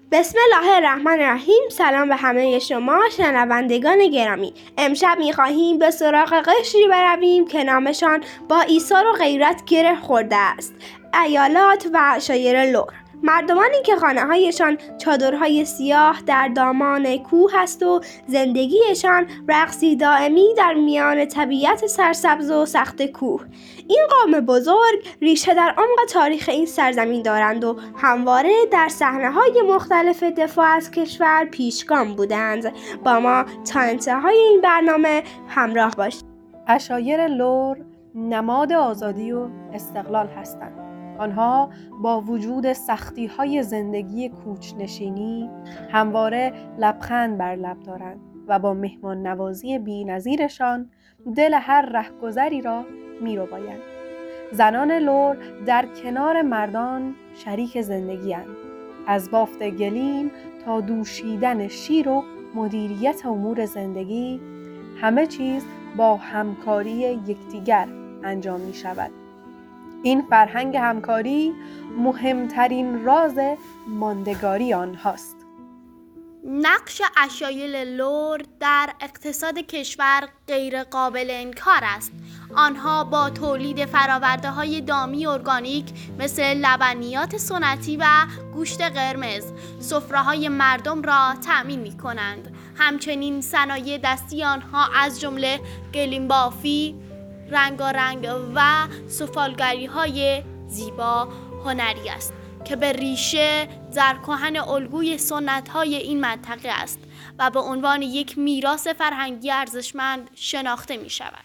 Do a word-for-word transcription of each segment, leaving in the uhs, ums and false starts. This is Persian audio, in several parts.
بسم الله الرحمن الرحیم. سلام به همه شما شنوندگان گرامی. امشب می‌خواهیم به سراغ قشری برویم که نامشان با ایثار و غیرت گره خورده است. ایالات و عشایر لور، مردمانی که خانه‌هایشان چادرهای سیاه در دامان کوه است و زندگیشان رقصی دائمی در میان طبیعت سرسبز و سخت کوه. این قوم بزرگ ریشه در عمق تاریخ این سرزمین دارند و همواره در صحنه‌های مختلف دفاع از کشور پیشگام بودند. با ما تا انتهای این برنامه همراه باشید. عشایر لور نماد آزادی و استقلال هستند. آنها با وجود سختی‌های زندگی کوچ‌نشینی همواره لبخند بر لب دارند و با مهمان نوازی بی‌نظیرشان دل هر رهگذری را می‌ربایند. زنان لور در کنار مردان شریک زندگی‌اند. از بافت گلیم تا دوشیدن شیر و مدیریت امور زندگی، همه چیز با همکاری یکدیگر انجام می‌شود. این فرهنگ همکاری مهمترین راز ماندگاری آنهاست. نقش عشایر لور در اقتصاد کشور غیر قابل انکار است. آنها با تولید فرآورده‌های دامی ارگانیک مثل لبنیات سنتی و گوشت قرمز سفره‌های مردم را تأمین می‌کنند. همچنین صنایع دستی آنها از جمله گلیم بافی، رنگارنگ و سفالگری‌های زیبا هنری است که به ریشه در کهن الگوی سنت‌های این منطقه است و به عنوان یک میراث فرهنگی ارزشمند شناخته می‌شود.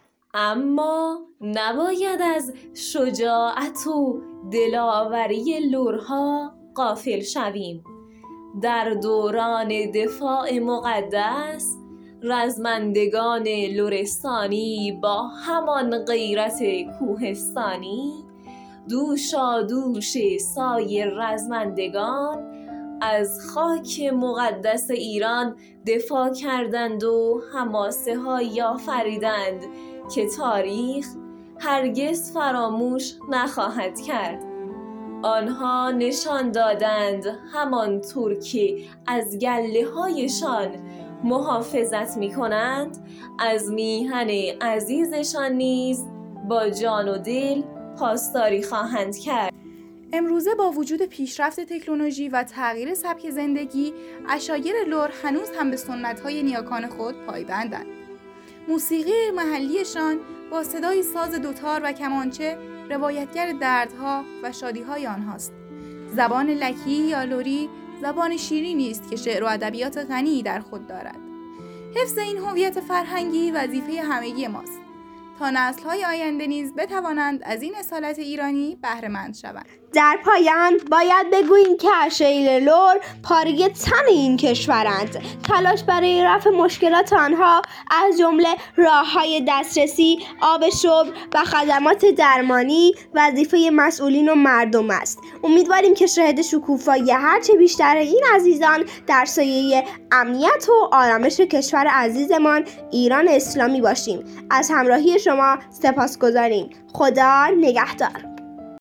اما نباید از شجاعت و دلاوری لورها غافل شویم. در دوران دفاع مقدس، رزمندگان لرستانی با همان غیرت کوهستانی دوشا دوش سایر رزمندگان از خاک مقدس ایران دفاع کردند و حماسه هایی آفریدند که تاریخ هرگز فراموش نخواهد کرد. آنها نشان دادند همانطور که از گله هایشان محافظت می کنند، از میهن عزیزشان نیز با جان و دل پاسداری خواهند کرد. امروزه با وجود پیشرفت تکنولوژی و تغییر سبک زندگی، عشایر لور هنوز هم به سنت‌های نیاکان خود پایبندند. موسیقی محلیشان با صدای ساز دوتار و کمانچه روایتگر دردها و شادی‌های آنهاست. زبان لکی یا لوری زبان شیرینی است که شعر و ادبیات غنی در خود دارد. حفظ این هویت فرهنگی وظیفه همگی ماست تا نسل‌های آینده نیز بتوانند از این اصالت ایرانی بهره مند شوند. در پایان باید بگوییم که عشایر لور پاره تن این کشورند. تلاش برای رفع مشکلات آنها از جمله راه‌های دسترسی، آب شرب و خدمات درمانی وظیفه مسئولین و مردم است. امیدواریم که شاهد شکوفایی هرچه بیشتر این عزیزان در سایه امنیت و آرامش کشور عزیزمان ایران اسلامی باشیم. از همراهی شما سپاسگزاریم. خدا نگهدار.